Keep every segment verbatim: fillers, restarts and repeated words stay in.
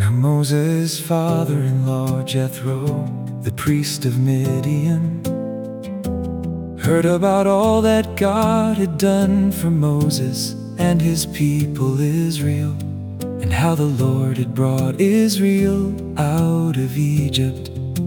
Now Moses' father-in-law Jethro, the priest of Midian, heard about all that God had done for Moses and his people Israel, and how the Lord had brought Israel out of Egypt.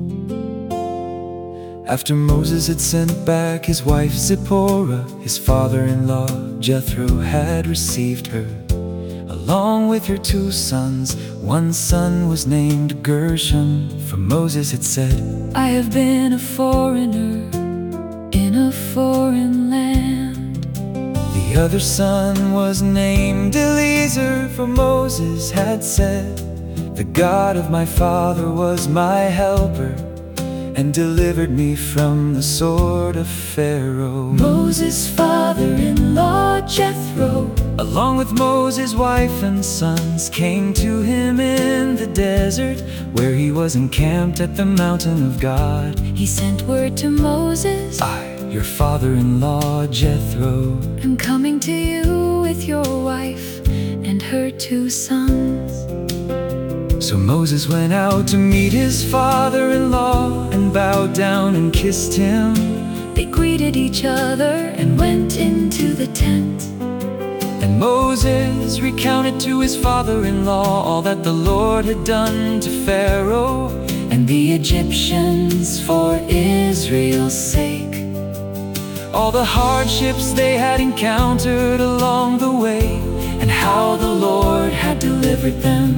After Moses had sent back his wife Zipporah, his father-in-law Jethro had received her, along with her two sons. One son was named Gershom, for Moses had said, "I have been a foreigner in a foreign land." The other son was named Eliezer, for Moses had said, "The God of my father was my helper, and delivered me from the sword of Pharaoh." Moses' father-in-law Jethro, along with Moses' wife and sons, came to him in the desert, where he was encamped at the mountain of God. He sent word to Moses, "I, your father-in-law Jethro, am coming to you with your wife and her two sons." So Moses went out to meet his father-in-law and bowed down and kissed him. They greeted each other and went into the tent. And Moses recounted to his father-in-law all that the Lord had done to Pharaoh and the Egyptians for Israel's sake, all the hardships they had encountered along the way, and how the Lord had delivered them.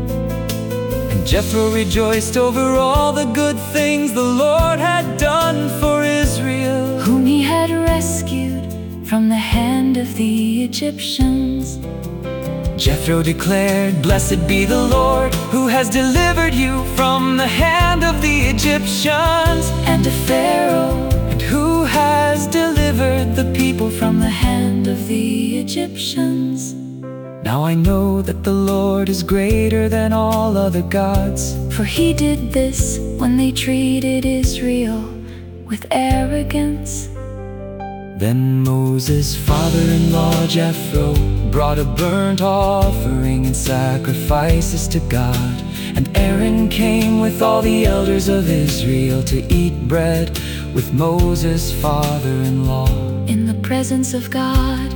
Jethro rejoiced over all the good things the Lord had done for Israel, whom he had rescued from the hand of the Egyptians. Jethro declared, "Blessed be the Lord, who has delivered you from the hand of the Egyptians and of Pharaoh, and who has delivered the people from the hand of the Egyptians. Now I know that the Lord is greater than all other gods, for he did this when they treated Israel with arrogance." Then Moses' father-in-law Jethro brought a burnt offering and sacrifices to God, and Aaron came with all the elders of Israel to eat bread with Moses' father-in-law in the presence of God.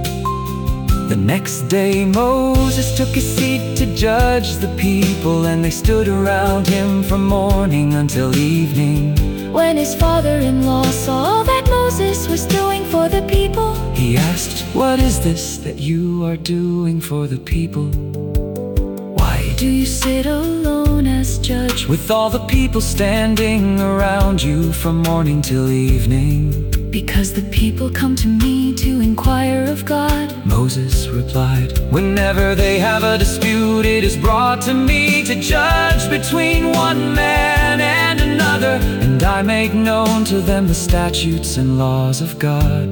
The next day Moses took his seat to judge the people, and they stood around him from morning until evening. When his father-in-law saw that Moses was doing for the people, he asked, "What is this that you are doing for the people? Why do you sit alone as judge, with all the people standing around you from morning till evening?" "Because the people come to me to inquire of God," Moses replied. "Whenever they have a dispute, it is brought to me to judge between one man and another, and I make known to them the statutes and laws of God."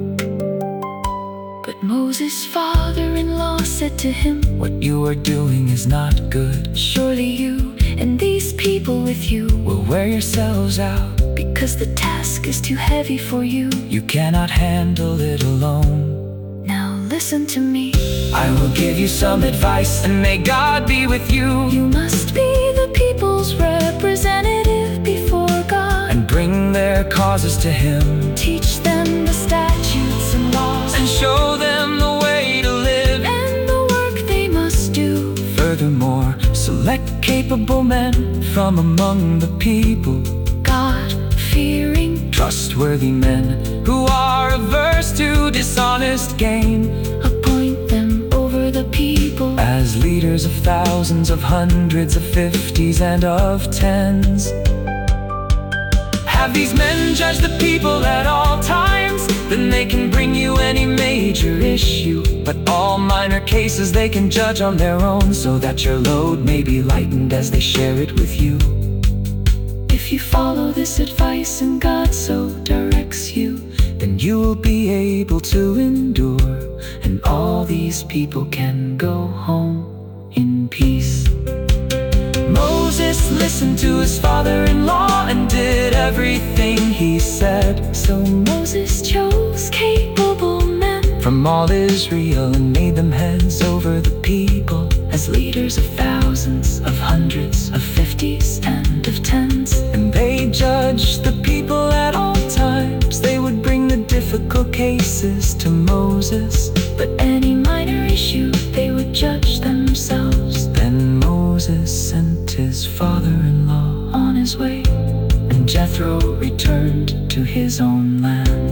But Moses' father-in-law said to him, "What you are doing is not good. Surely you and these people with you will wear yourselves out, because the task is too heavy for you. You cannot handle it alone. Now listen to me. I will give you some advice, and may God be with you. You must be the people's representative before God, and bring their causes to him. Teach them the statutes and laws, and show them the way to live, and the work they must do. Furthermore, select capable men from among the people, God-fearing, trustworthy men who are averse to dishonest gain. Appoint them over the people as leaders of thousands, of hundreds, of fifties, and of tens. Have these men judge the people at all times, then they can bring you any major issue. But all minor cases they can judge on their own, so that your load may be lightened as they share it with you. If you follow this advice and God so directs you, then you will be able to endure, and all these people can go home in peace." Moses listened to his father-in-law and did everything he said. So Moses chose capable men from all Israel and made them heads over the people, as leaders of thousands, of hundreds, of fifties, and of tens. And they judged the people at all times. They would bring the difficult cases to Moses, but any minor issue they would judge themselves. Then Moses sent his father-in-law on his way, and Jethro returned to his own land.